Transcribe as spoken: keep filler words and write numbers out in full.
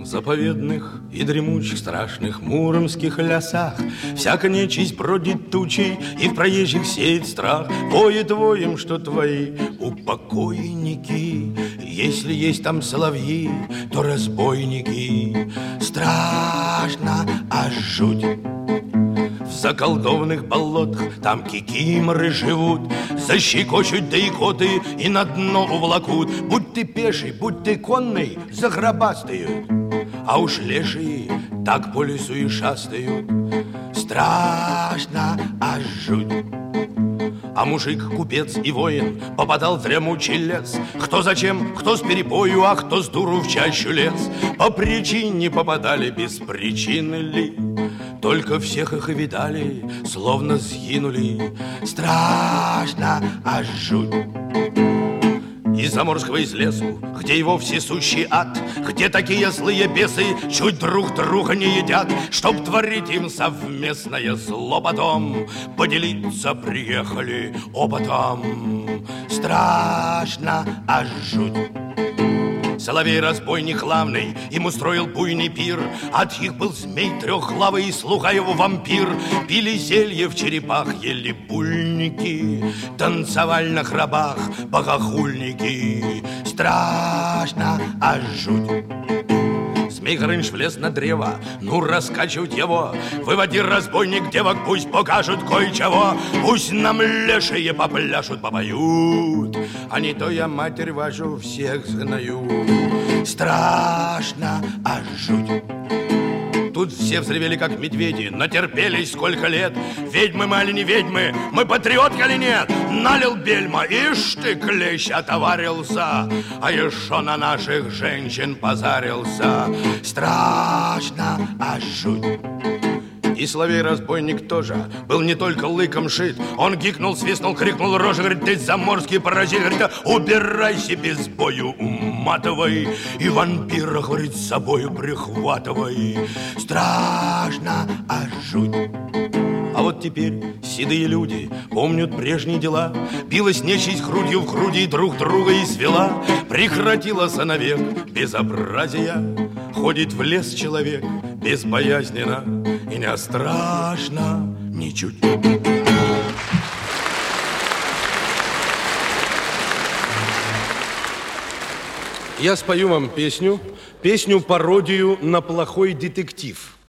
заповедных и дремучих страшных муромских лесах всяко нечисть бродит тучей и в проезжих сеет страх. Воет воем, что твои упокойники, если есть там соловьи, то разбойники. Страшно, аж жуть. В заколдованных болотах там кикиморы живут, защекочут да икоты и на дно увлакут. Будь ты пеший, будь ты конный, загробастают, а уж лешие так по лесу и шастают. Страшно, аж жуть. А мужик, купец и воин попадал в дремучий лес. Кто зачем, кто с перепою, а кто с дуру в чащу лез. По причине попадали, без причины ли? Только всех их и видали, словно сгинули. Страшно, аж жуть. Из заморского из лесу, где его всесущий ад, где такие злые бесы чуть друг друга не едят, чтоб творить им совместное зло потом, поделиться приехали опытом. Страшно, аж жуть. Соловей-разбойник главный им устроил буйный пир. От их был змей трехглавый и слуга его вампир. Пили зелье в черепах, ели бульники, танцевали на гробах богохульники. Страшно, аж жуть. Змей Горыныч влез на древо, ну раскачивать его. Выводи, разбойник, девок, пусть покажут кое-чего. Пусть нам лешие попляшут, попоют, а не то я матерь вашу всех знаю. Страшно, аж жуть. Тут все взревели, как медведи, натерпелись сколько лет. Ведьмы мы али не ведьмы, мы патриотки али нет? Налил бельма, ишь ты, клещ, отоварился, а еще на наших женщин позарился. Страшно, аж жуть. И соловей-разбойник тоже был не только лыком шит. Он гикнул, свистнул, крикнул рожей, говорит: ты заморский паразит, говорит, убирайся без бою, уматывай, и вампира, говорит, с собою прихватывай. Страшно, аж жуть. А вот теперь седые люди помнят прежние дела. Билась нечисть грудью в груди, друг друга и свела. Прекратилось навек безобразия. Ходит в лес человек безбоязненно, и не страшно ничуть. Я спою вам песню, песню-пародию на плохой детектив.